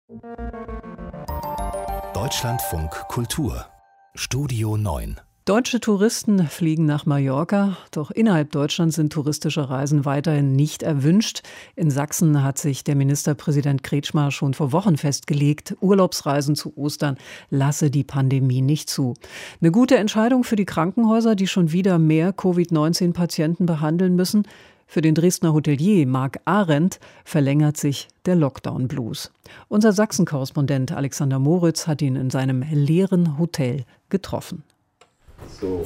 Deutschlandfunk Kultur Studio 9. Deutsche Touristen fliegen nach Mallorca, doch innerhalb Deutschlands sind touristische Reisen weiterhin nicht erwünscht. In Sachsen hat sich der Ministerpräsident Kretschmer schon vor Wochen festgelegt, Urlaubsreisen zu Ostern lasse die Pandemie nicht zu. Eine gute Entscheidung für die Krankenhäuser, die schon wieder mehr Covid-19-Patienten behandeln müssen. Für den Dresdner Hotelier Marc Arendt verlängert sich der Lockdown-Blues. Unser Sachsen-Korrespondent Alexander Moritz hat ihn in seinem leeren Hotel getroffen. So.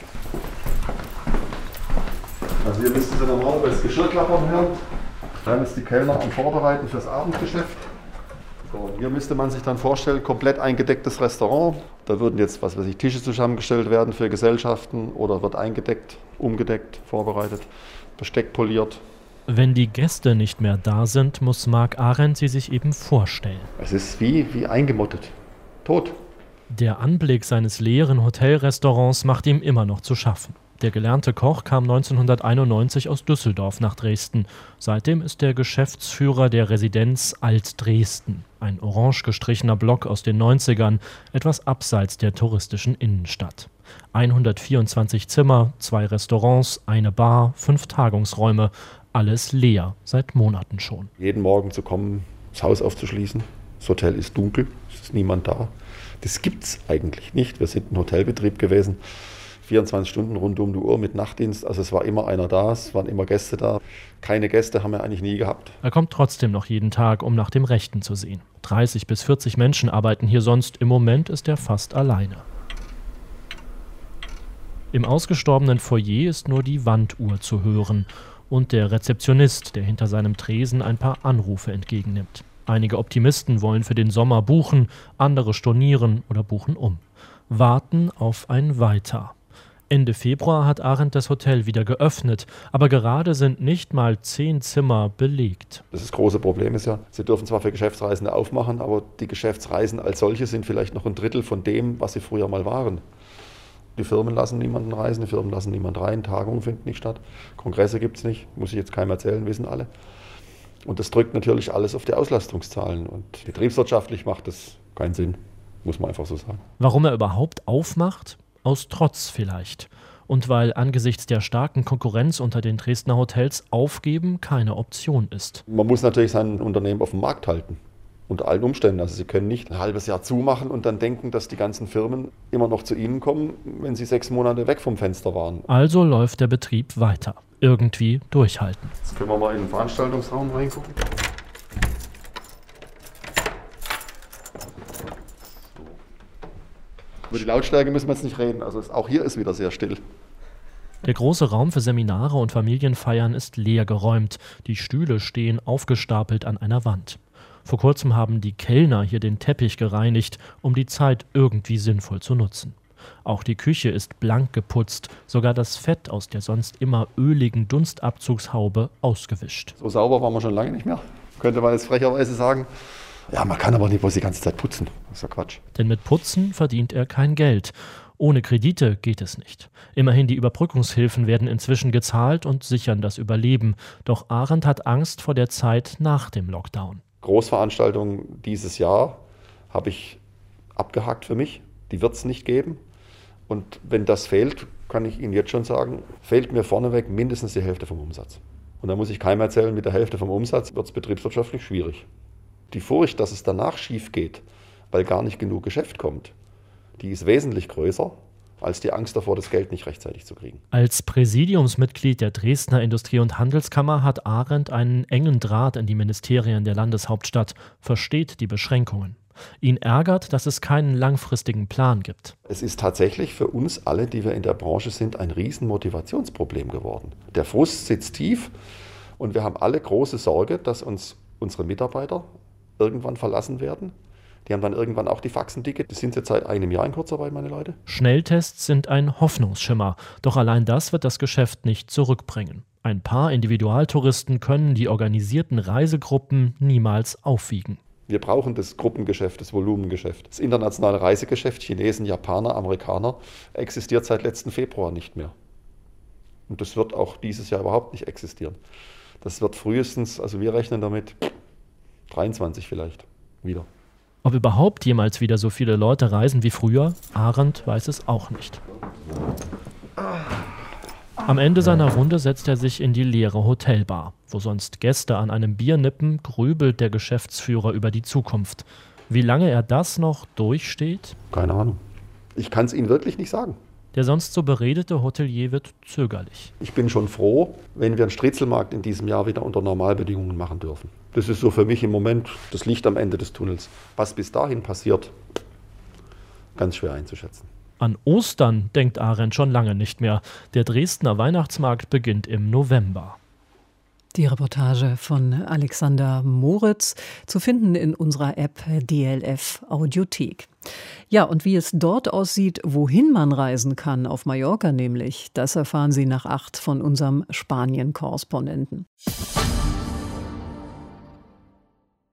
Also hier müssten Sie normalerweise das Geschirr klappern hören. Dann ist die Kellner am Vorbereiten fürs Abendgeschäft. So, hier müsste man sich dann vorstellen, komplett eingedecktes Restaurant. Da würden jetzt, Tische zusammengestellt werden für Gesellschaften oder wird eingedeckt, umgedeckt, vorbereitet, Besteck poliert. Wenn die Gäste nicht mehr da sind, muss Marc Arendt sie sich eben vorstellen. Es ist wie eingemottet, tot. Der Anblick seines leeren Hotelrestaurants macht ihm immer noch zu schaffen. Der gelernte Koch kam 1991 aus Düsseldorf nach Dresden. Seitdem ist er Geschäftsführer der Residenz Alt-Dresden, ein orange gestrichener Block aus den 90ern, etwas abseits der touristischen Innenstadt. 124 Zimmer, 2 Restaurants, eine Bar, 5 Tagungsräume, alles leer, seit Monaten schon. Jeden Morgen zu kommen, das Haus aufzuschließen, das Hotel ist dunkel, es ist niemand da. Das gibt's eigentlich nicht. Wir sind ein Hotelbetrieb gewesen, 24 Stunden rund um die Uhr mit Nachtdienst. Also es war immer einer da, es waren immer Gäste da. Keine Gäste haben wir eigentlich nie gehabt. Er kommt trotzdem noch jeden Tag, um nach dem Rechten zu sehen. 30 bis 40 Menschen arbeiten hier sonst. Im Moment ist er fast alleine. Im ausgestorbenen Foyer ist nur die Wanduhr zu hören und der Rezeptionist, der hinter seinem Tresen ein paar Anrufe entgegennimmt. Einige Optimisten wollen für den Sommer buchen, andere stornieren oder buchen um. Warten auf ein Weiter. Ende Februar hat Arendt das Hotel wieder geöffnet, aber gerade sind nicht mal 10 Zimmer belegt. Das große Problem ist ja, Sie dürfen zwar für Geschäftsreisende aufmachen, aber die Geschäftsreisen als solche sind vielleicht noch ein Drittel von dem, was sie früher mal waren. Die Firmen lassen niemanden reisen, die Firmen lassen niemanden rein, Tagungen finden nicht statt, Kongresse gibt es nicht, muss ich jetzt keinem erzählen, wissen alle. Und das drückt natürlich alles auf die Auslastungszahlen. Und betriebswirtschaftlich macht das keinen Sinn, muss man einfach so sagen. Warum er überhaupt aufmacht? Aus Trotz vielleicht. Und weil angesichts der starken Konkurrenz unter den Dresdner Hotels Aufgeben keine Option ist. Man muss natürlich sein Unternehmen auf dem Markt halten. Unter allen Umständen. Also Sie können nicht ein halbes Jahr zumachen und dann denken, dass die ganzen Firmen immer noch zu Ihnen kommen, wenn sie 6 Monate weg vom Fenster waren. Also läuft der Betrieb weiter. Irgendwie durchhalten. Jetzt können wir mal in den Veranstaltungsraum reingucken. Über die Lautstärke müssen wir jetzt nicht reden. Also auch hier ist wieder sehr still. Der große Raum für Seminare und Familienfeiern ist leer geräumt. Die Stühle stehen aufgestapelt an einer Wand. Vor kurzem haben die Kellner hier den Teppich gereinigt, um die Zeit irgendwie sinnvoll zu nutzen. Auch die Küche ist blank geputzt, sogar das Fett aus der sonst immer öligen Dunstabzugshaube ausgewischt. So sauber waren wir schon lange nicht mehr, könnte man jetzt frecherweise sagen. Ja, man kann aber nicht bloß die ganze Zeit putzen, das ist ja Quatsch. Denn mit Putzen verdient er kein Geld. Ohne Kredite geht es nicht. Immerhin die Überbrückungshilfen werden inzwischen gezahlt und sichern das Überleben. Doch Arendt hat Angst vor der Zeit nach dem Lockdown. Großveranstaltungen dieses Jahr habe ich abgehakt für mich. Die wird es nicht geben. Und wenn das fehlt, kann ich Ihnen jetzt schon sagen, fehlt mir vorneweg mindestens die Hälfte vom Umsatz. Und da muss ich keinem erzählen, mit der Hälfte vom Umsatz wird es betriebswirtschaftlich schwierig. Die Furcht, dass es danach schief geht, weil gar nicht genug Geschäft kommt, die ist wesentlich größer als die Angst davor, das Geld nicht rechtzeitig zu kriegen. Als Präsidiumsmitglied der Dresdner Industrie- und Handelskammer hat Arendt einen engen Draht in die Ministerien der Landeshauptstadt, versteht die Beschränkungen. Ihn ärgert, dass es keinen langfristigen Plan gibt. Es ist tatsächlich für uns alle, die wir in der Branche sind, ein riesen Motivationsproblem geworden. Der Frust sitzt tief und wir haben alle große Sorge, dass uns unsere Mitarbeiter irgendwann verlassen werden. Die haben dann irgendwann auch die Faxen dicke. Die sind jetzt seit einem Jahr in Kurzarbeit, meine Leute. Schnelltests sind ein Hoffnungsschimmer. Doch allein das wird das Geschäft nicht zurückbringen. Ein paar Individualtouristen können die organisierten Reisegruppen niemals aufwiegen. Wir brauchen das Gruppengeschäft, das Volumengeschäft. Das internationale Reisegeschäft, Chinesen, Japaner, Amerikaner, existiert seit letzten Februar nicht mehr. Und das wird auch dieses Jahr überhaupt nicht existieren. Das wird frühestens, also wir rechnen damit, 23 vielleicht. wieder. Ob überhaupt jemals wieder so viele Leute reisen wie früher, Arendt weiß es auch nicht. Am Ende seiner Runde setzt er sich in die leere Hotelbar. Wo sonst Gäste an einem Bier nippen, grübelt der Geschäftsführer über die Zukunft. Wie lange er das noch durchsteht? Keine Ahnung. Ich kann es Ihnen wirklich nicht sagen. Der sonst so beredete Hotelier wird zögerlich. Ich bin schon froh, wenn wir einen Striezelmarkt in diesem Jahr wieder unter Normalbedingungen machen dürfen. Das ist so für mich im Moment das Licht am Ende des Tunnels. Was bis dahin passiert, ganz schwer einzuschätzen. An Ostern denkt Arendt schon lange nicht mehr. Der Dresdner Weihnachtsmarkt beginnt im November. Die Reportage von Alexander Moritz, zu finden in unserer App DLF Audiothek. Ja, und wie es dort aussieht, wohin man reisen kann, auf Mallorca nämlich, das erfahren Sie nach 8 von unserem Spanien-Korrespondenten.